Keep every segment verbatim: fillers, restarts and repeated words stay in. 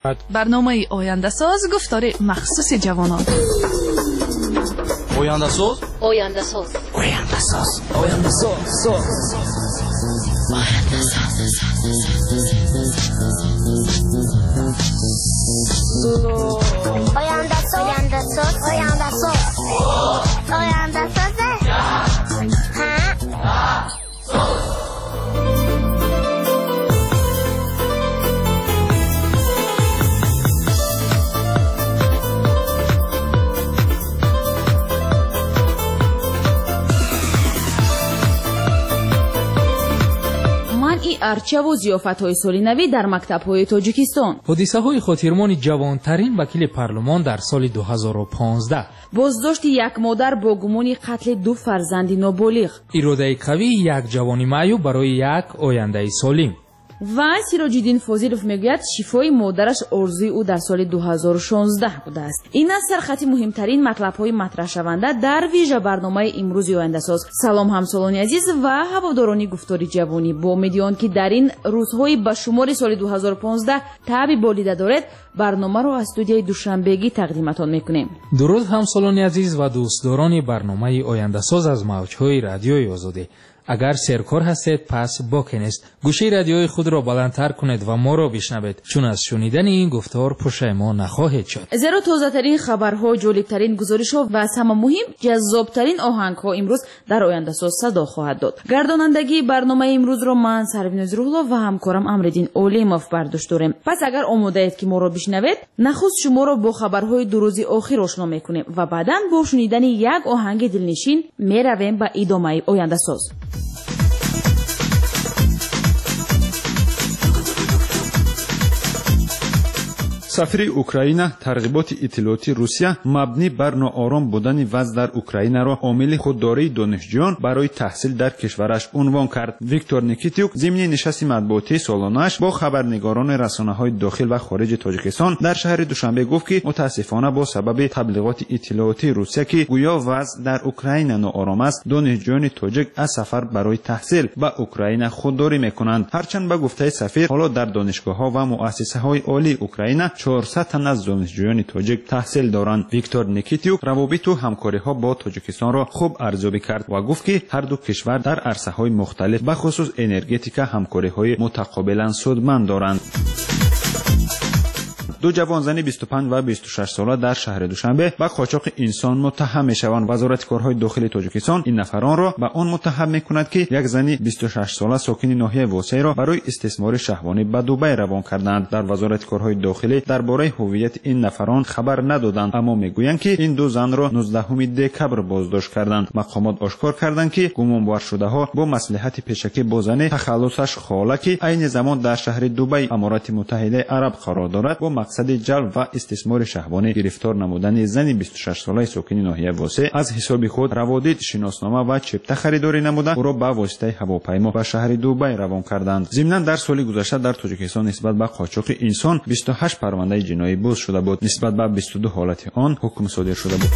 برنامه آینده ساز گفتار مخصوص جوانان. آینده ساز آینده ساز آینده ساز آینده ساز آینده ساز آینده ساز آینده ساز آینده ساز ارچه و ضیافت‌های سالینوی در مکتب‌های تاجیکستان. حادثه‌های خاطرمانی جوانترین وکیل پارلمان در سال دو هزار و پانزده. بازداشت یک مادر با گمان قتل دو فرزند نابالغ. اراده قوی یک جوان معیوب برای یک آینده سالم. و سیراج‌الدین فاضلوف میگوید شفای مادرش آرزوی او در سال دو هزار و شانزده بوده است. این است سرخط مهمترین مطلب‌های مطرح شونده در ویژه برنامه امروز آینده ساز. سلام همسالان عزیز و هواداران گفتار جوانی، با امیدوارم که در این روزهای به شمار سال دو هزار و پانزده تعبی بالیده دارد، برنامه را از استودیوی دوشنبگی تقدیمتان میکنیم. درود همسالان عزیز و دوستداران برنامه آینده ساز از موج‌های رادیوی آزادی. اگر سرکار هستید پس باکنید، گوشه رادیوی خود را بلندتر کنید و ما را بشنوید، چون از شنیدن این گفتار پشیمان نخواهید شد. زیرا تازه‌ترین خبرها، جالب‌ترین گزارش‌ها و از همه مهم جذاب‌ترین آهنگ‌ها امروز در آینده ساز صدا خواهد داد. گردانندگی برنامه امروز را من سرویناز روح‌الله و همکارم امردین اولیموف برداشت داریم. پس اگر آماده اید که ما را بشنوید، نخست شما را با خبرهای دو روز آخر آشنا می‌کنیم و بعداً با شنیدن یک آهنگ دلنشین می‌رویم به ادامه آینده ساز. سفیر اوکراین ترغیبات اطلاعاتی روسیه مبنی بر ناآرام بودن وضع در اوکراین را عامل خودداری دانشجویان برای تحصیل در کشورش عنوان کرد. ویکتور نیکیتیوک ضمن نشست مطبوعاتی سالانه‌اش با خبرنگاران رسانه‌های داخل و خارج تاجیکستان در شهر دوشنبه گفت که متاسفانه با سبب تبلیغات اطلاعاتی روسیه که گویا وضع در اوکراین ناآرام است، دانشجویان تاجیک از سفر برای تحصیل به اوکراین خودداری می‌کنند. هرچند به گفته سفیر حالا در دانشگاه‌ها و مؤسسه‌های عالی اوکراین چهارصد تن از دانشجویان تاجیک تحصیل دارند. ویکتور نیکیتیوک روابط و همکاری‌ها با تاجیکستان را خوب ارزیابی کرد و گفت که هر دو کشور در عرصه‌های مختلف به خصوص انرژتیکا همکاری‌های متقابلا سودمند دارند. دو جوان زن بیست و پنج و بیست و شش ساله در شهر دوشنبه به قاچاق انسان متهم میشوند. وزارت کارهای داخلی تاجیکستان این نفران را به آن متهم میکند که یک زن بیست و شش ساله ساکن ناحیه واسعی را برای استثمار شهوانی به دبی روان کردند. در وزارت کارهای داخلی درباره هویت این نفران خبر ندادند، اما میگویند که این دو زن را نوزدهم دکبر بازداشت کردند. مقامات آشکار کردند که گمانبار شده‌ها با مصلحت پیشکی با زن تخلصش خاله که عین زمان در شهر دبی امارات متحده عرب قرار دارد با مقصد جلب و استثمار شهوانی گرفتار نمودن زن بیست و شش ساله ساکن ناحیه واسع از حساب خود روادید شناسنامه و چپته خریداری نموده او را به واسطه هواپیما به شهر دبی روان کردند. ضمناً در سال گذشته در تاجیکستان نسبت به قاچاق انسان بیست و هشت پرونده جنایی باز شده بود. نسبت به بیست و دو حالت آن حکم صادر شده بود.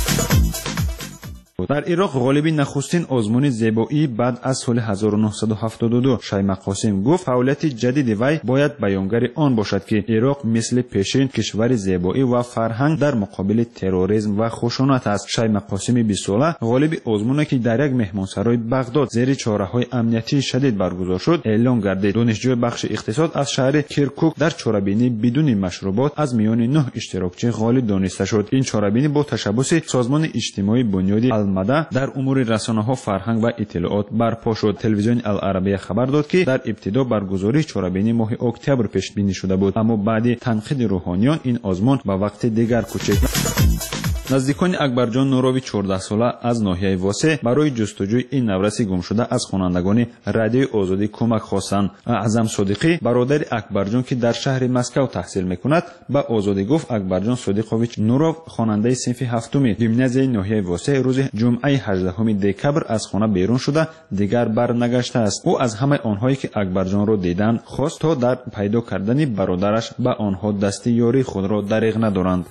در عراق غالبی نخستین آزمون زیبایی بعد از سال هزار و نهصد و هفتاد و دو شیما قاسم گفت فعالیت جدید وی باید بیانگر آن باشد که عراق مثل پیشین کشور زیبایی و فرهنگ در مقابل تروریسم و خشونت است. شیما قاسم بیست ساله غالب آزمونی که در یک مهمانسرای بغداد زیر چاره‌های امنیتی شدید برگزار شد اعلام گردید. دانشجوی بخش اقتصاد از شهر کرکوک در چاره‌بینی بدون مشروبات از میان نه اشتراکچی غالب دانسته شد. این چاره‌بینی با تشبث سازمان اجتماعی بنیادی مده در امور رسانه‌ها فرهنگ و اطلاعات برپا شد. تلویزیون العربیه خبر داد که در ابتدا برگزاری چاره‌بینی ماه اکتبر پیش بینی شده بود، اما بعد تنقید روحانیان این آزمون به وقت دیگر کوچید. نزدیکان اکبرجان نوراوی چهارده ساله از ناحیه واسع برای جستجوی این نورس گم شده از خوانندگان رادیوی آزادی کمک خواستند. اعظم صادقی برادر اکبرجان که در شهر مسکو تحصیل میکند به آزادی گفت اکبرجان صادقوویچ نورov خواننده صنف هفتم گیمنازیای ناحیه واسع روز جمعه هجدهم دکبر از خانه بیرون شده دیگر برنگشته است. او از همه آنهایی که اکبرجان را دیدند خواست تا در پیدا کردن برادرش به آنها دست یاری خود را دریغ ندارند.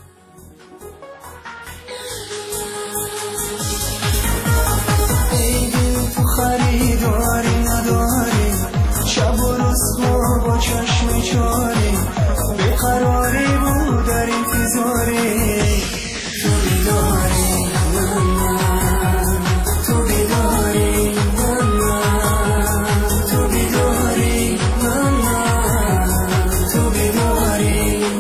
خریداری نداری شب و روز با چشم چاری بیقراری بیزاری تو بیداری تو بیداری تو بیداری تو بیداری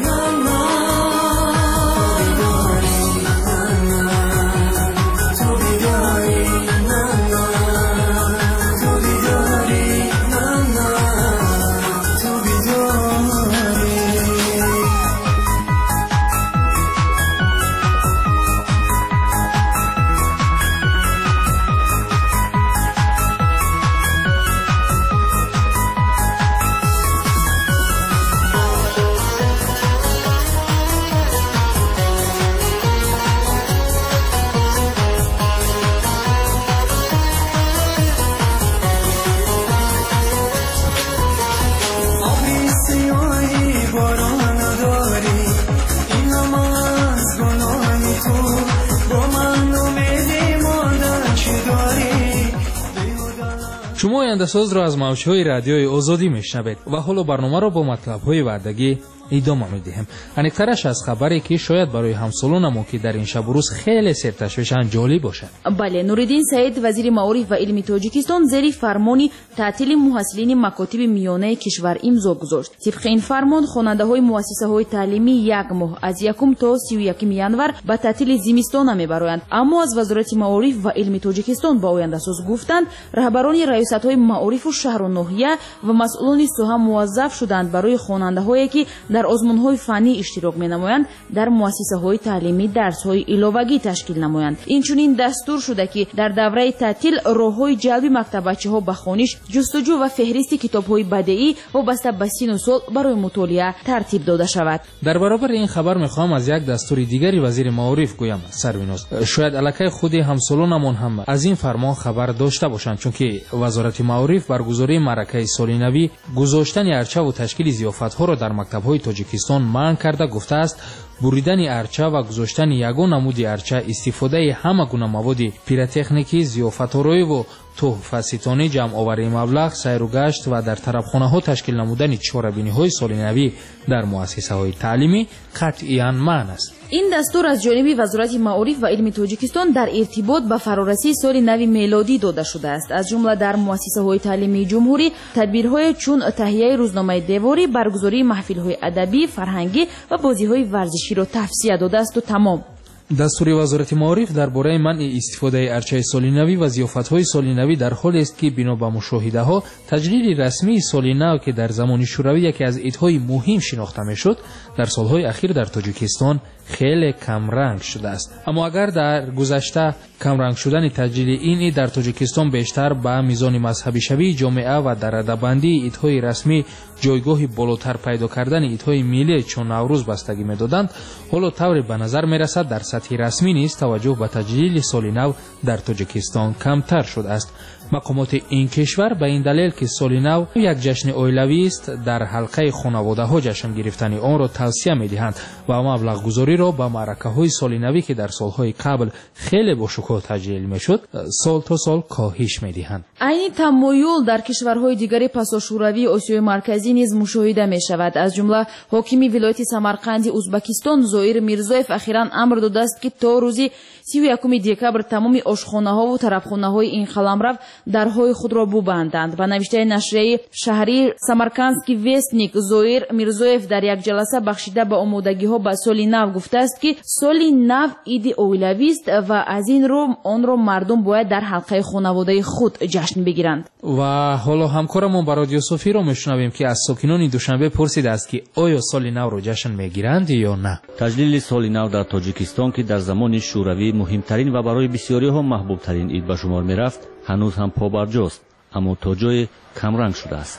شما آینده‌ساز را از موج‌های رادیوی آزادی میشنوید و حالا برنامه را با مطلب‌های وعدگی ادامه میدیم. انیکترش از خبری که شاید برای همسالان ما که در این شب و روز خیلی سرتشویشان جالب باشد. بله، نوریدین سعید وزیر معارف و علم تاجیکستان زیر فرمانی تعطیل محصلین مکاتب میانه کشور امضا گذاشت. طبق این فرمان خواننده‌های مؤسسه‌های تعلیمی یک ماه از یکم تا سی و یکم ینور به تعطیل زمستان میبرند. اما از وزارت معارف و علم تاجیکستان با آینده‌ساز گفتند رهبران ریاست‌های معارف و شهر و ناحیه و مسئولان سوها موظف شدند برای خواننده‌هایی که در آزمون‌های فنی اشتراک می‌نمایند در مؤسسه‌های تعلیمی درس‌های علاوگی تشکیل نمایند. اینچنین دستور شده که در دوره تعطیل راه‌های جلب مکتبچه‌ها به خوانش، جستجو و فهرست کتاب‌های بدیعی وابسته به سن و سال برای مطالعه ترتیب داده شود. در برابر این خبر می‌خواهم از یک دستور دیگری وزیر معارف گویم. سروینوس شاید الکی خود همسالانمان هم از این فرمان خبر داشته باشند، چون که وزارت معارف برگزاری معرکه سال نوی گذاشتن ارچه و تشکیل ضیافت‌ها را در مکتب‌های تاجیکستان منع کرده گفته است بریدن ارچه و گذاشتن یگان نمود ارچه، استفاده همه گونه مواد پیروتکنیکی، ضیافت‌آرایی و تحفه‌ستانی، جمع‌آوری مبلغ، سیر و گشت و در طرفخانه‌ها تشکیل نمودن چهاربینی‌های سال نوی در مؤسسه‌های تعلیمی قطعاً منع است. این دستور از جانب وزارت معارف و علم تاجیکستان در ارتباط به فرارسی سال نو میلادی داده شده است. از جمله در مؤسسه‌های تعلیمی جمهوری تدبیرهای چون تهیه روزنامه دیواری، برگزاری محفل‌های ادبی، فرهنگی و بازی‌های ورزشی را توصیه داده است و تمام. دستور وزارت معارف درباره منع استفاده ارچه سال نوی و ضیافت‌های سال نوی در حالی است که بنا به مشاهده‌ها تجلیل رسمی سال نو که در زمان شوروی یکی از عیدهای مهم شناخته می‌شد در سال‌های اخیر در تاجیکستان خیلی کم رنگ شده است. اما اگر در گذشته کم رنگ شدن تجلیل این عید در تاجیکستان بیشتر به میزان مذهبی شوی جامعه و در ردبندی عیدهای رسمی جایگاهی بالاتر پیدا کردن عیدهای ملی چون نوروز بستگی می‌دادند، حالا طوری به نظر می‌رسد در سطح رسمی نیز توجه به تجلیل سال نو در تاجیکستان کمتر شده است. مقامات این کشور به این دلیل که سال نو یک جشن عائلوی است در حلقه خانواده‌ها جشن گرفتن آن را توصیه می‌دهند و مبلغ گذاری را به معرکه‌های سال نوی که در سال‌های قبل خیلی با شکوه تجلیل می‌شد سال تا سال کاهش می‌دهند. عین تمایل در کشورهای دیگر پساشوروی آسیای مرکزی نیز مشاهده می‌شود. از جمله حاکم ولایت سمرقند ازبکستان زویر میرزایف اخیراً امر داده است که تا روزی سی و یکم دکبر تمام آشخانه‌ها و طرفخانه‌های این قلمرو درهای خود را ببندند. با نوشته نشریه شهری سمرقندسکی وستنیک زویر میرزایف در یک جلسه بخشیده به آمادگی‌ها به سال نو گفته است که سال نو عید عائلوی است و از این رو آن را مردم باید در حلقه خانواده خود جشن بگیرند. و حالا همکارمون با رادیو صوفی رو میشنویم که از ساکنان دوشنبه پرسیده است که آیا سال نو رو جشن میگیرند یا نه. تجلیل سال نو در تاجیکستان که در زمان شوروی مهمترین و برای بسیاری‌ها محبوب‌ترین عید به شمار می‌رفت هنوز هم پابرجاست، اما تا جای کمرنگ شده است.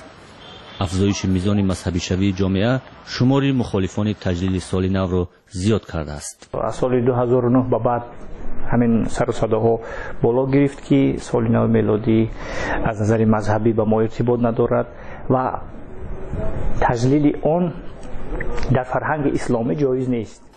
افزایش میزان مذهبی شوی جامعه شماری مخالفان تجلیل سال نو را زیاد کرده است. از سال دو هزار و نه به بعد همین سر و صداها بالا گرفت که سال نو میلادی از نظر مذهبی به ما ارتباط ندارد و تجلیل آن در فرهنگ اسلامی جایز نیست.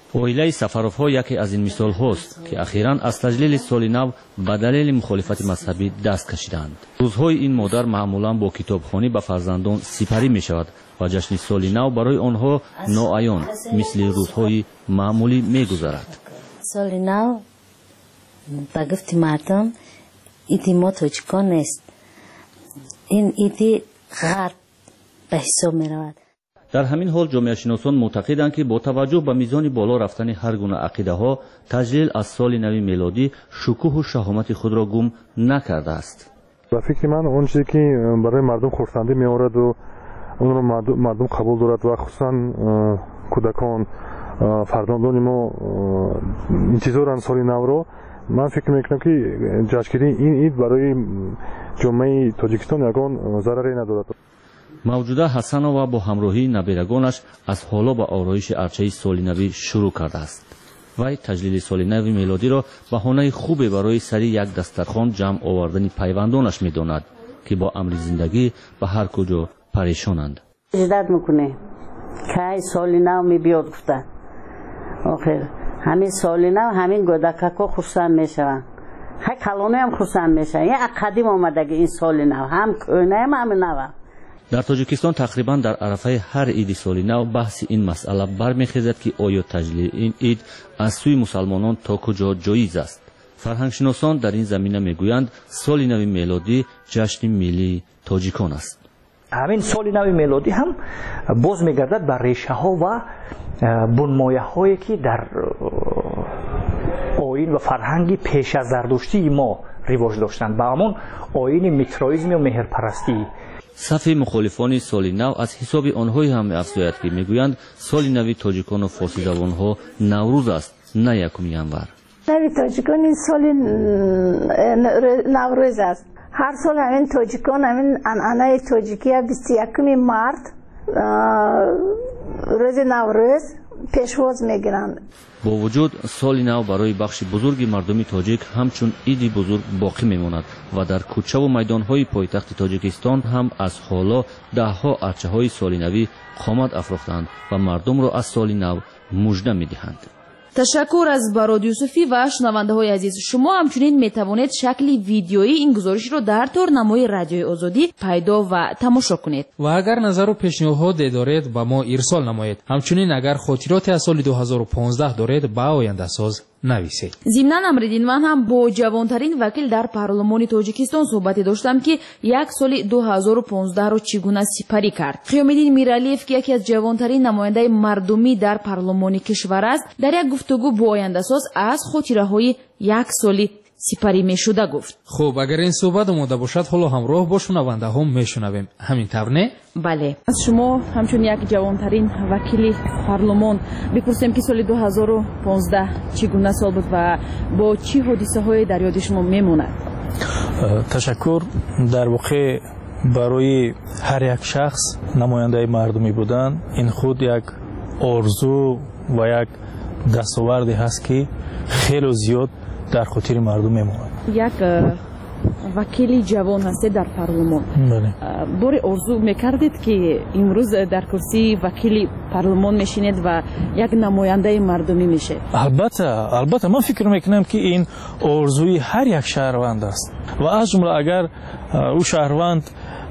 оилаи Сафаровҳо яке аз ин мисолҳост, ки ахиран аз таҷлили соли нав ба далели мухолифати мазҳабӣ даст кашиданд. рӯзҳои ин модар маъмулан бо китобхонӣ ба фарзандон сипарӣ мешавад ва ҷашни соли нав барои онҳо ноаён мисли рӯзҳои маъмулӣ мегузарад. соли нав ба гуфти мардум иди мо тоҷикон нест, ин иди ғарб ба ҳисоб меравад. дар ҳамин ҳол ҷомеашиносон мӯътақиданд, ки бо таваҷҷӯҳ ба мизони боло рафтани ҳар гуна ақидаҳо, таҷлил аз соли нави мелодӣ шукӯҳу шаҳомати худро гум накардааст. ба фикри ман он чизе ки барои мардум хурсандӣ меораду онро мардум қабул дорад ва хусусан кӯдакон фарзандони мо интизоранд соли навро. ман фикр мекунам ки ҷашнгирии ин ид барои ҷомеаи тоҷикистон ягон зараре надорад. мавҷуда ҳасанова бо ҳамроҳии набирагонаш аз ҳоло ба ороиши арчаи солинавӣ шурӯъ кардааст. вай таҷлили солинави мелодиро баҳонаи хубе барои сари як дастархон ҷамъ овардани пайвандонаш медонад, ки бо амри зиндагӣ ба ҳар куҷо парешонанд. издат мекуне кай соли нав мебиёд гуфта охир ҳамин соли нав ҳамин гӯдакако хурсанд мешаванд, ҳай калонаам хурсанд мешаванд. я қадим омадаги ин соли нав ҳам кӯнаам ҳам навам. дар тоҷикистон тақрибан дар арафаи ҳар иди соли нав баҳси ин масъала бармехезад, ки оё таҷлили ин ид аз сӯи мусалмонон то куҷо ҷоиз аст. фарҳангшиносон дар ин замина мегӯянд соли нави мелодӣ ҷашни миллии тоҷикон аст. ҳамин соли нави мелодӣ ҳам боз мегардад ба решаҳо ва бунмояҳое ки дар оин ва фарҳанги пеш аз зардуштии мо ривоҷ доштанд, ба ҳамон оини митроизми ва меҳрпарастӣ. сафи мухолифони соли нав аз ҳисоби онҳое ҳам меафзояд, ки мегӯянд соли нави тоҷикону форсизабонҳо наврӯз аст, на якуми январ. нави тоҷикон ин соли наврӯз аст. ҳар сол ҳамин тоҷикон ҳамин анъанаи тоҷикия бисту якуми март рӯзи наврӯз пешвоз мегиранд. бо вуҷуд соли нав барои бахши бузурги мардуми тоҷик ҳамчун иди бузург боқӣ мемонад ва дар кӯчаву майдонҳои пойтахти тоҷикистон ҳам аз ҳоло даҳҳо арчаҳои солинавӣ қомат афрохтанд ва мардумро аз соли нав мужда медиҳанд. ташаккур аз барод юсуфӣ ва шунавандаҳои азиз. шумо ҳамчунин метавонед шакли видеои ин гузоришро дар торнамои радиои озодӣ пайдо ва тамошо кунед. ва агар назару пешниҳоде доред ба мо ирсол намоед. ҳамчунин агар хотироте аз соли дуҳазору понздаҳ доред ба ояндасоз нависед. зимнан амридин ман ҳам бо ҷавонтарин вакил дар парлумони тоҷикистон суҳбате доштам, ки як соли дуҳазору понздаҳро чӣ гуна сипарӣ кард. қиёмиддин миралиев, ки яке аз ҷавонтарин намояндаи мардумӣ дар парлумони кишвар аст, дар як гуфтугӯ бо ояндасоз аз хотираҳои як соли сипарӣ мешуда гуфт. хуб, агар ин суҳбат омода бошад, ҳоло ҳамроҳ бо шунавандаҳо мешунавем. ҳамин тавр не? бале. аз шумо ҳамчун як ҷавонтарин вакили парлумон бипурсем, ки соли дуҳазору понздаҳ чӣ гуна сол буд ва бо чӣ ҳодисаҳое дар ёди шумо мемонад? ташаккур. дар воқеъ барои ҳар як шахс намояндаи мардумӣ будан ин худ як орзу ва як дастоварде ҳаст, ки хеле зиёд дар хотири мардум мемонад. як вакили ҷавон ҳастед дар парлумон. боре орзу мекардед, ки имрӯз дар курсии вакили парлумон мешинед ва як намояндаи мардумӣ мешед? албатта, албатта ман фикр мекунам, ки ин орзуи ҳар як шаҳрванд аст ва аз ҷумла агар ӯ шаҳрванд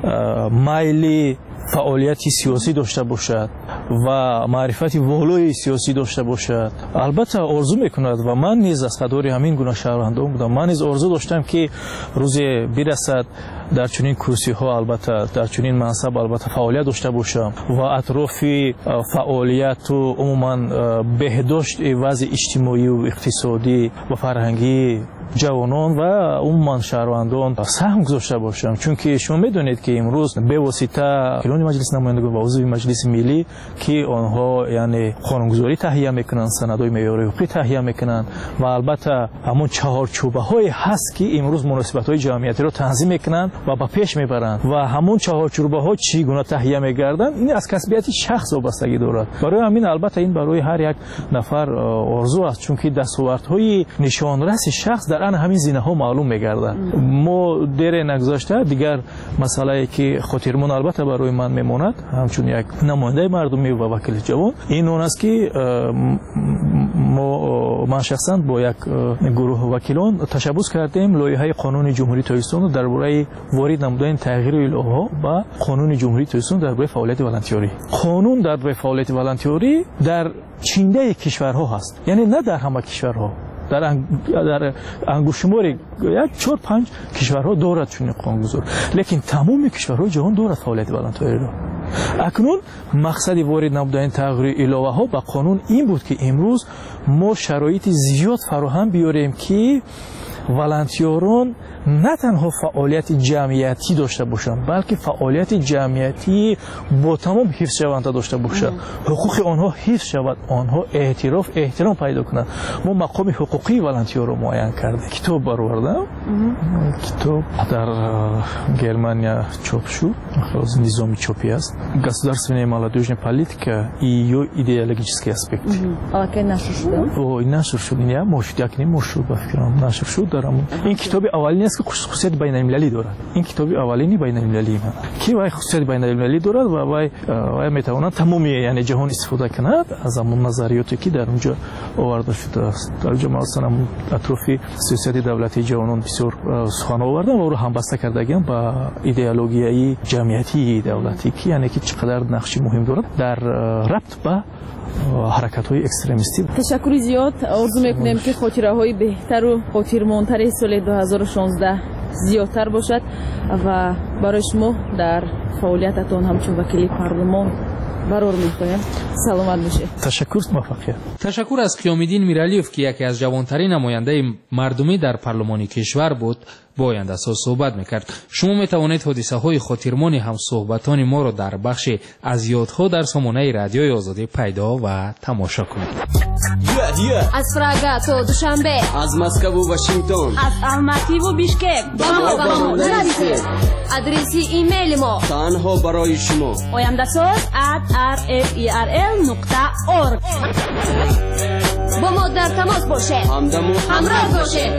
майли фаъолияти сиёсӣ дошта бошад ва маърифати волои сиёсӣ дошта бошад, албатта орзу мекунад ва ман низ аз қадори ҳамин гуна шаҳрвандон будам. ман низ орзу доштам, ки рӯзе бирасад дар чунин курсиҳо, албатта дар чунин мансаб албатта фаъолият дошта бошам ва атрофи фаъолияту умуман беҳдошти вазъи иҷтимоию иқтисодӣ ва фарҳангии ҷавонон ва умуман шаҳрвандон саҳм гузошта бошам. чунки шумо медонед, ки имрӯз бевосита вакилони маҷлиси намояндагон ва узви маҷлиси миллӣ, ки онҳо яъне қонунгузорӣ таҳия мекунанд, санадҳои меъёрии ҳуқуқӣ таҳия мекунанд ва албатта ҳамон чаҳорчӯбаҳое ҳаст, ки имрӯз муносибатҳои ҷамъиятиро танзим мекунанд ва ба пеш мебаранд ва ҳамон чаҳорчӯбаҳо чӣ гуна таҳия мегарданд, ин аз касбияти шахс вобастагӣ дорад. барои ҳамин албатта ин барои ҳар як нафар орзу аст, чунки дастовардҳои нишонраси шахс дар ан ҳамин зинаҳо маълум мегардад. мо дере нагузашта дигар масъалае ки хотирмон албатта барои ман мемонад, ҳамчун як намояндаи мардумӣ ҳокими ва вакили ҷавон ин он аст ки мо ман шахсан бо як гурӯҳ вакилон ташаббус кардем лоиҳаи қонуни ҷумҳурии тоҷикистонро дар бораи ворид намудани тағйири иловаҳо ба қонуни ҷумҳурии тоҷикистон дар бораи фаъолияти волонтёрӣ. қонун дар бораи фаъолияти волонтёрӣ дар чиндаи кишварҳо ҳаст, яъне на дар ҳама кишварҳо, дар дар ангушумори як чор панҷ кишварҳо дорад чунин қонунгузор, лекин тамоми кишварҳои ҷаҳон дорад фаъолияти волонтёриро. акнун мақсади ворид намудани тағйири иловаҳо ба қонун ин буд ки имрӯз мо шароити зиёд фароҳам биёрем ки волонтёрон на танҳо фаъолияти ҷамъиятӣ дошта бошанд, балки фаъолияти ҷамъиятӣ бо тамом ҳифзшаванда дошта бошанд. ҳуқуқи онҳо ҳифз шавад, онҳо эътироф эҳтиром пайдо кунанд. мо мақоми ҳуқуқии волонтёрро муайян кардем. китоб баровардам. китоб дар Германия чоп шуд. низоми чопӣ аст. Государственная молодежная политика и её идеологический аспект. Аллакай нашр шуд. Ой, нашр шуд. Я мошуд, як не мошуд ба фикрам нашр шуд дарам. ин китоби аввалин аст ки хусусияти байналмилалӣ дорад. ин китоби аввалини байналмилалӣ ма ки вай хусусияти байналмилалӣ дорад ва вай вай метавонад тамоми яъне ҷаҳон истифода кунад аз ҳамон назариёте ки дар унҷо оварда шудааст. дар ҷо масалан атрофи сиёсати давлатии ҷавонон бисёр сухан овардам ва оро ҳамбаста кардагиам ба идеологияи ҷамъиятии давлатӣ ки яъне ки чӣ қадар нақши муҳим дорад дар рабт ба ҳаракатҳои экстремистӣ. ташаккури зиёд. орзу мекунем ки хотираҳои беҳтару хотирмонтари соли дуҳазору шонздаҳ зиёдтар бошад ва барои шумо дар фаъолиятатон ҳамчун вакили парлумон барор мехоҳем. саломат бошед. ташаккур. муваффақият. ташаккур аз қиёмиддин миралиев ки яке аз ҷавонтарин намояндаи мардумӣ дар парлумони кишвар буд бо ояндасоз суҳбат мекард. шумо метавонед ҳодисаҳои хотирмони ҳамсуҳбатони моро дар бахши аз ёдҳо дар сомонаи радиои озодӣ пайдо ва тамошо кунед. аз Прага то Душанбе, аз Москву Вашингтон, аз Алмативу Бишкек ба мо ба мо нависед. адреси имейли мо танҳо барои шумо ояндасоз at r f e r l нуқта org. бо мо дар тамос бошед, ҳамроҳ бошед.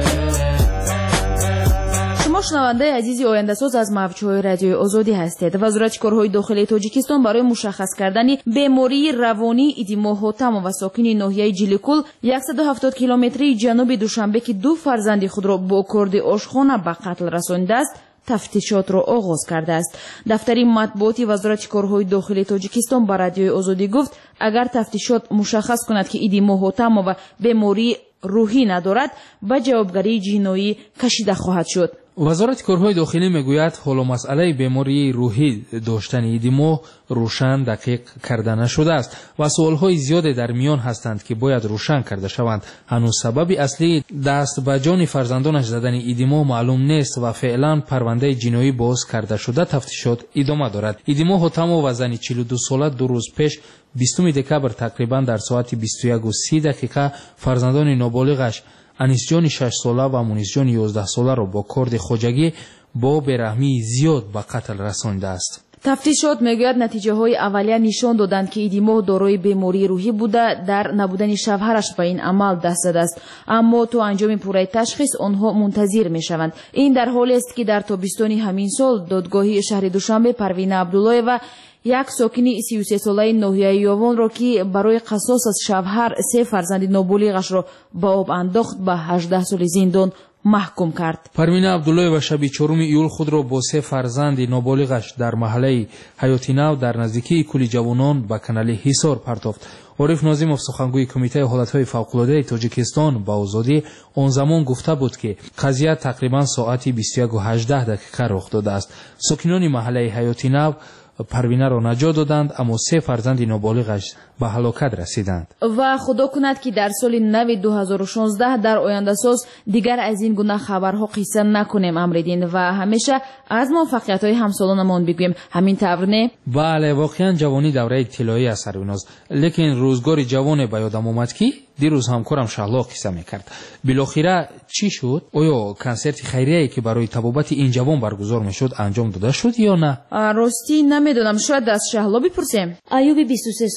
шумо шунавандаи азизи ояндасоз аз мавҷҳои радиои озодӣ ҳастед. вазорати корҳои дохилии тоҷикистон барои мушаххас кардани бемории равонии идимо ҳотамов ва сокини ноҳияи ҷиликул яксаду ҳафтод километрии ҷануби Душанбе ки ду фарзанди худро бо корди ошхона ба қатл расонидааст, тафтишотро оғоз кардааст. дафтари матбуоти вазорати корҳои дохилии тоҷикистон ба радиои озодӣ гуфт, агар тафтишот мушаххас кунад ки идимо ҳотамова бемории рӯҳӣ надорад, ба ҷавобгарии ҷиноӣ кашида хоҳад шуд. вазорати корҳои дохилӣ мегӯяд ҳоло масъалаи бемории рӯҳӣ доштани идимо рӯшан дақиқ карда нашудааст ва суолҳои зиёде дар миён ҳастанд ки бояд рӯшан карда шаванд. ҳанӯз сабаби аслии даст ба ҷони фарзандонаш задани идимо маълум нест ва феълан парвандаи ҷиноӣ боз карда шуда тафтишот идома дорад. идимо ҳотамов ва зани чилу ду сола ду рӯз пеш бистуми декабр тақрибан дар соати бисту яку си дақиқа фарзандони ноболиғаш анисҷони шашсола ва мунисҷони ёздаҳсоларо бо корди хоҷагӣ бо бераҳмии зиёд ба қатл расонидааст. тафтишот мегӯяд натиҷаҳои аввалия нишон доданд ки идимо дорои бемории рӯҳӣ буда дар набудани шавҳараш ба ин амал даст задааст, аммо то анҷоми пурраи ташхис онҳо мунтазир мешаванд. ин дар ҳоле аст ки дар тобистони ҳамин сол додгоҳи шаҳри Душанбе Парвина Абдуллоева як сокини сию се солаи ноҳияи Ёвонро ки барои қасос аз шавҳар се фарзанди ноболиғашро ба об андохт ба ҳаждаҳ соли зиндон маҳкум кард. Парвина Абдуллоева шаби чоруми июл худро бо се фарзанди ноболиғаш дар маҳаллаи Ҳаётинав дар наздикии Кӯли ҷавонон ба канали Ҳисор партофт. Ориф Нозимов сухангӯи кумитаи ҳолатҳои фавқулодаи Тоҷикистон ба озодӣ он замон гуфта буд ки қазия тақрибан соати бисту яку ҳаждаҳ дақиқа рух додааст. сокинони маҳаллаи Ҳаётинав Парвинаро наҷот доданд, аммо се фарзанди ноболиғаш ба ҳалокат расиданд. ва худо кунад ки дар соли нави дуҳазору шонздаҳ дар ояндасоз дигар аз ин гуна хабарҳо қисса накунем амридин ва ҳамеша аз муваффақиятҳои ҳамсолонамон бигӯем. ҳамин тавр не? бале, воқеан ҷавонӣ давраи тиллоӣ аст Сарвиноз, лекин рӯзгори ҷавоне ба ёдам омад ки дирӯз ҳамкорам Шаҳло қисса мекард. билохира чӣ шуд? оё консерти хайрияе ки барои табобати ин ҷавон баргузор мешуд анҷом дода шуд ё на? ростӣ намедонам, шояд аз Шаҳло бипурсем. айёби бисту се сола устои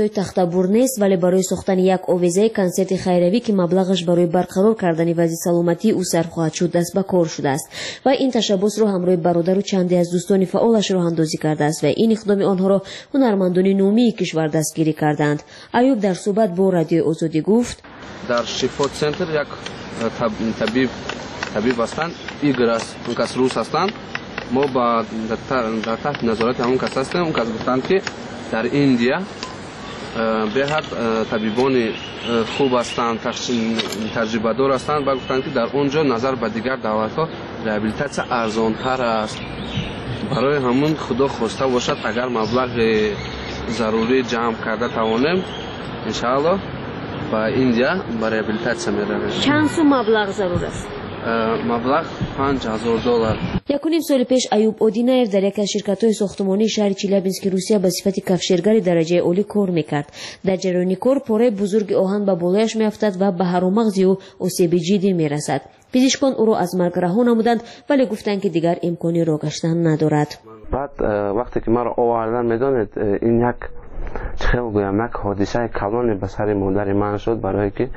овезаи тахтабур нест, вале барои сохтани як овезаи консерти хайравӣ ки маблағаш барои барқарор кардани вазъи саломатии ӯ сарф хоҳад шуд даст ба кор шудааст. Вай ин ташаббусро ҳамроҳи бародару чанде аз дӯстони фаъолаш роҳандозӣ кардааст ва ин иқдоми онҳоро ҳунармандони номии кишвар дастгирӣ карданд. Аюб дар суҳбат бо радиои Озодӣ гуфт: дар шифо центр як табиб табиб ҳастанд, игр аст, он кас рус ҳастанд. мо ба дар таҳти назорати ҳамон кас ҳастем. Он кас гуфтанд ки дар Индия беҳад табибони хуб ҳастанд, таҷрибадор ҳастанд. Ба гуфтанд ки дар он ҷо назар ба дигар давлатҳо реабилитатсия арзонтар аст. барои ҳамон худо хоста бошад, агар маблағи зарурӣ ҷамъ карда тавонем, иншааллоҳ ба Индия ба реабилитатсия меравем. чанд сум маблағ зарур аст? маблағ панҷ ҳазор доллар. Якуним соли пеш Аюб Одинаев дар яке аз ширкатҳои сохтмонии шаҳри Челябински, Русия ба сифати кафшергари дараҷаи олӣ кор мекард. Дар ҷараёни кор пораи бузурги оҳан ба болояш меафтад ва ба ҳарумағзи ӯ осеби ҷиддӣ мерасад. пизишкон ӯро аз марг раҳо намуданд, вале гуфтанд ки дигар имкони роҳ гаштан надорад. баъд вақте ки маро овардан, медонед, ин як чӣ хел гӯям, як ҳодисаи калоне ба сари модари ман шуд, барое ки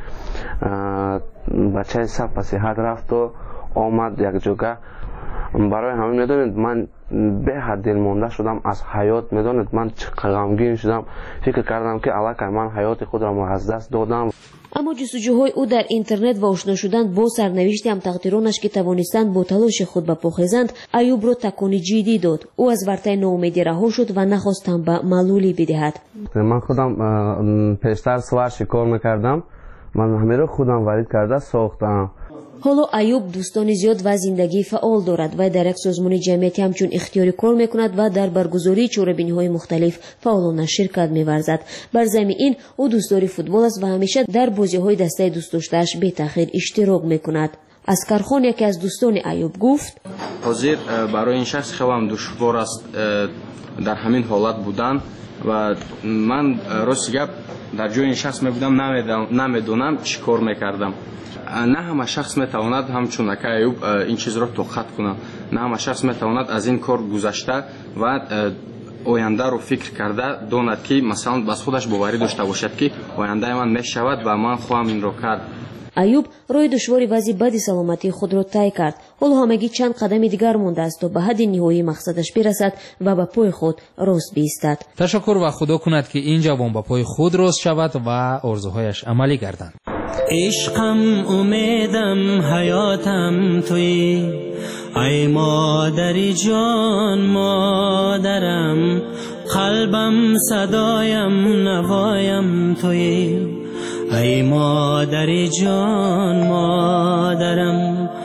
бачаи саб ба сиҳат рафту омад якҷога. барои ҳамин, медонед, ман беҳад дилмонда шудам аз ҳаёт. Медонед, ман чӣ ғамгин шудам, фикр кардам ки аллакай ман ҳаёти худро аз даст додам. аммо ҷустуҷӯҳои ӯ дар интернет ва ошно шудан бо сарнавишти ҳамтақдиронаш ки тавонистанд бо талоши худ ба похезанд, Аюбро такони ҷиддӣ дод. ӯ аз вартаи ноумедӣ раҳо шуд ва нахост там ба маълулӣ бидиҳад. ман худам пештар сварши кор мекардам. ман ҳамеро худам варид карда сохтам. ҳоло Аюб дӯстони зиёд ва зиндагии фаъол дорад. вай дар як созмони ҷамъиятӣ ҳамчун ихтиёрӣ кор мекунад ва дар баргузории чорабиниҳои мухталиф фаъолона ширкат меварзад. бар замми ин ӯ дӯстдори футбол аст ва ҳамеша дар бозиҳои дастаи дӯстдоштааш бетаъхир иштирок мекунад. Аскархон, яке аз дӯстони Аюб, гуфт: ҳозир барои ин шахс хелам душвор аст дар ҳамин ҳолат будан ва ман рости гап дар ҷои ин шахс мебудам, намедонам чӣ кор мекардам. на ҳама шахс метавонад ҳамчун ака Аюб ин чизро тоқат кунад. на ҳама шахс метавонад аз ин кор гузашта ва ояндаро фикр карда донад ки масалан бас худаш боварӣ дошта бошад ки ояндаи ман мешавад ва ман хоҳам инро кард. Аюб роҳи душвори вазъи бади саломатии худро тай кард. ҳоло ҳамагӣ чанд қадами дигар мондааст то ба ҳадди ниҳоии мақсадаш бирасад ва ба пои худ рост биистад. ташаккур ва худо кунад ки ин ҷавон ба пои худ рост шавад ва орзуҳояш амалӣ гарданд. عشقم امیدم حیاتم تویی ای مادری جان مادرم قلبم صدایم نوایم تویی ای مادری جان مادرم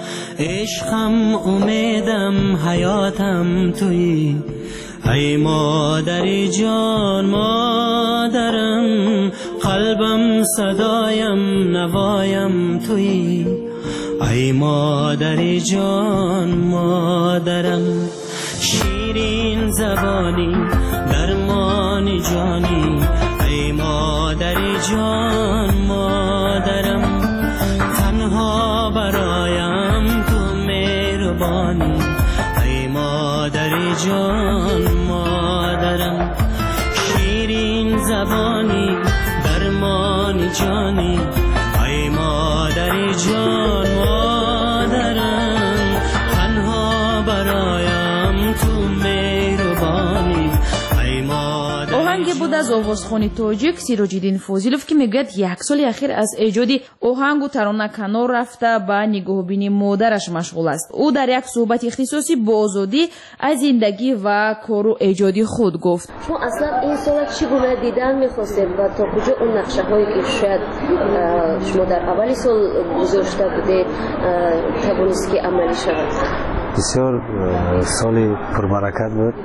عشقم امیدم حیاتم تویی ای مادری جان مادرم قلبم صدایم نوایم تویی ای مادری جان مادرم شیرین زبانی درمان جانی ای مادری جان مادرم تنها برایم تو مهربانی ای مادری جان مادرم شیرین زبانی درمان جانی ای مادری جان مادرم تنها برایم تو مهربانی ای مادری. آهنگ بود از آوازخوانی تاجیک سیروجیدین فاضلوف که میگوید یک سال اخیر از ایجادی آهنگ و ترانه کنار رفته با نگاهبینی مادرش مشغول است. او در یک صحبت اختصاصی با آزادی از زندگی و کار و ایجادی خود گفت: شما اصلا این سال چگونه دیدن می‌خواستید و تا کجا اون نقشه هایی که شاید شما در اولی سال گذاشته بودید توانست که عملی شود؟ بسیار سالی پربرکت بود،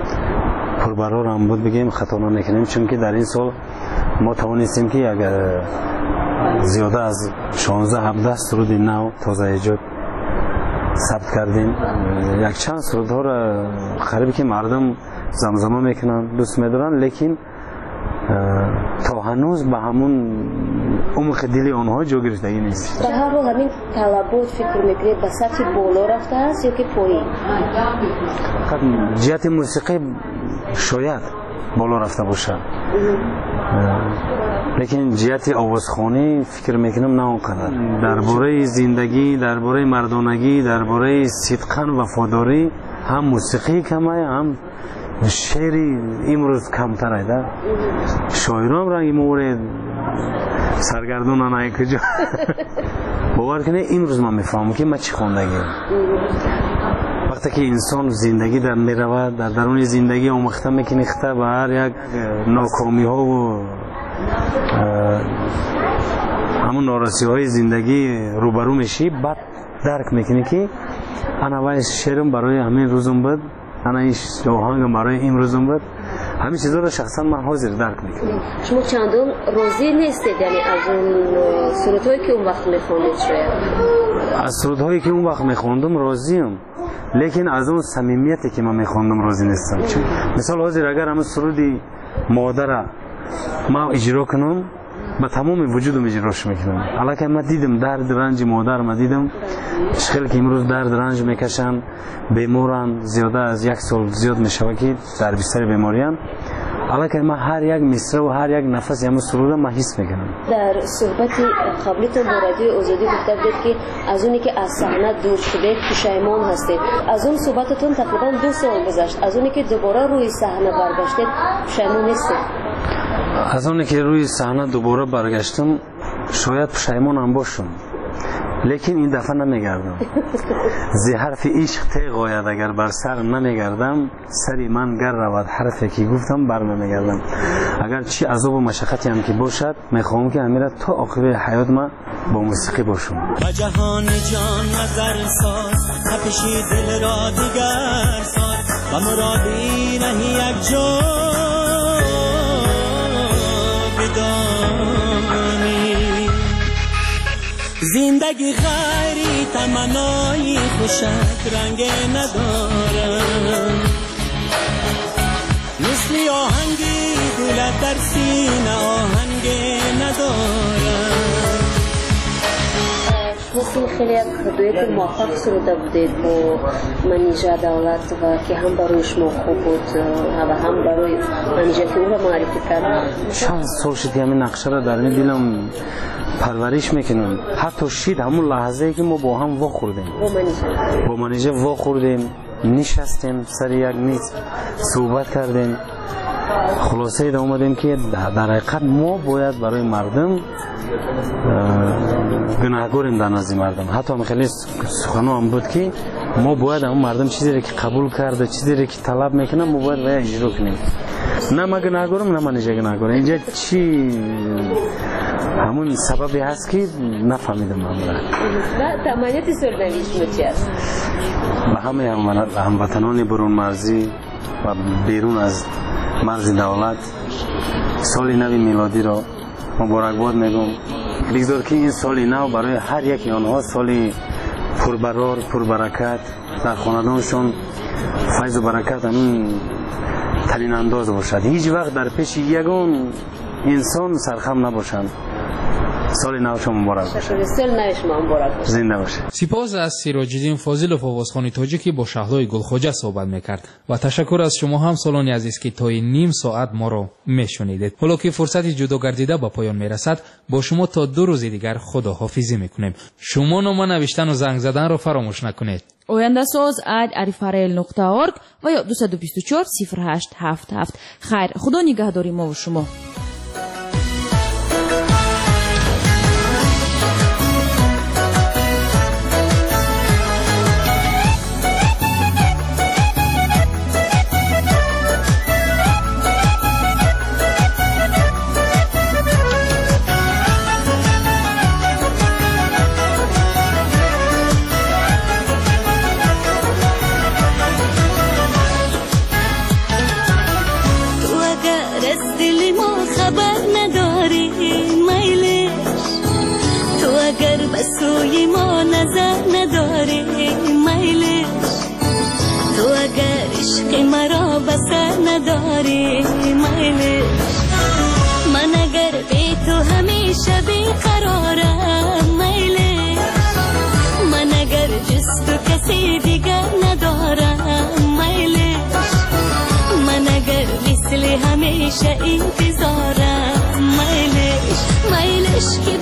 پربرار هم بود بگیم، خطا نکنیم، چون که در این سال ما توانستیم که اگر زیاده از شانزده هفده سرود نو تازه ایجاد ثبت کردیم. یک چند سرودها را خریبی که مردم زمزمه میکنن دوست میدارن، لیکن تا هنوز به همون عمق دلی آنها جا گرفتگی نیست. در هر حال همین طلبات فکر میکنید به سطح بالا رفته است یا که پایین؟ جهت موسیقی شاید بالا رفته باشه. لیکن جهت آوازخوانی فکر میکنم نه اونقدر. درباره زندگی، درباره مردانگی، درباره صدقاً وفاداری هم موسیقی کمه، هم شعری امروز کمتر ایده. شاعران رنگی مورد سرگردون نه کجا. باور کنه امروز من میفهمم که من چی خوندگی. وقتی که انسان زندگی در میرود، در درون زندگی آموخته میکنیخته و هر یک ناکامی ها و همون نارسی های زندگی روبرو میشی، بعد درک میکنی که انا وای شعرم برای همین روزم بود، انا این آهنگم برای امروزم بود. همین چیزا رو شخصا من حاضر درک میکنم. شما چندان راضی نیستید یعنی از اون سرودهایی که اون وقت میخوندید؟ شاید از سرودهایی که اون وقت میخوندم راضیم، لیکن از اون صمیمیتی که من میخوندم راضی نیستم. چون مثال حاضر اگر همون سرودی مادر ما اجرا کنم با تمام وجودم اجراش میکنم. الان من دیدم درد رنج مادر، ما دیدم شخیل که امروز درد رنج میکشن، بیمارن، زیاده از یک سال زیاد میشوه که در بستر بیماریان. الان که من هر یک مصرع و هر یک نفس همون سرود ما حس میکنم. در صحبت قبلیتون با رادیو آزادی گفته بودید که از اونی که از صحنه دور شدید پشیمان هستید. از اون صحبتتون تقریبا دو سال گذشت. از اونی که دوباره روی صحنه برگشتید پشیمان نیستید؟ از اونی که روی صحنه دوباره برگشتم شاید پشیمان هم باشم، لیکن این دفعه نمیگردم. زی حرف عشق تیغ آید اگر بر سر نمیگردم، سری من گر رود حرفی که گفتم بر نمیگردم. اگر چی عذاب و مشقتی هم که باشد میخواهم که همیشه تا آخر حیات ما با موسیقی باشم. با جهان جان نظر ساز، تپشی دل را دیگر ساز، و مرادی نهی یک جا بدانی. زندگی غیری تمنایی خوشت رنگ ندارم، مثل آهنگی دولت در سینه آهنگ ندارم. مثل خیلی یک دویت موفق سروده بودید با منیژه دولت و که هم برای شما خوب بود و هم برای منیژه که او را معرفی کرد. چند سال شد که همین نقشه را در دلم پرورش میکنم. حتی شید همون لحظه که ما با هم وا خوردیم، با منیژه وا خوردیم، نشستیم سر یک میز صحبت کردیم، خلاصه ایده اومدیم که در حقیقت ما باید برای مردم گناهگاریم در نزد مردم. حتی خیلی سخنو هم بود که ما باید همون مردم چیزی را که قبول کرده، چیزی را که طلب میکنه ما باید باید اجرا کنیم. نه ما گناهگارم نه منیژه گناهگارم. اینجا چی همون سببی هست که نفهمیدم من را. و تمانیت سرنوشت چی است؟ به همه هموطنان برون مرزی و بیرون از مرز دولت سال نو میلادی را مبارکباد میگم. بگذار که این سال نو برای هر یکی آنها سال پربرار پربرکت، در خاندانشون فیض و برکت همین ترین انداز باشد. هیچ وقت در پیش یگان انسان سرخم نباشند. سال نو شما مبارک باشه. سال نو شما مبارک باشه. زنده باشه. سپاس از سیراج‌الدین فاضلов آوازخوان تاجیکی با شهلای گلخواجه صحبت میکرد و تشکر از شما هم سالانی عزیز که تا نیم ساعت ما رو میشنیدید. حالا که فرصت جدا گردیده به پایان میرسد، با شما تا دو روز دیگر خداحافظی میکنیم. شما نام نوشتن و زنگ زدن رو فراموش نکنید. oyandasоz ад arifarel нуқта org و یا دو دو چهار صفر هشت هفت هفت. خیر، خدا نگهداری ما و شما. سوی ما نظر نداری میلش، تو اگر عشق مرا بسر نداری میلش، من اگر بی تو همیشه بیقرارم میلش، من اگر جز تو کسی دیگر ندارم میلش، من اگر مثل همه همیشه انتظارم میلش میلش که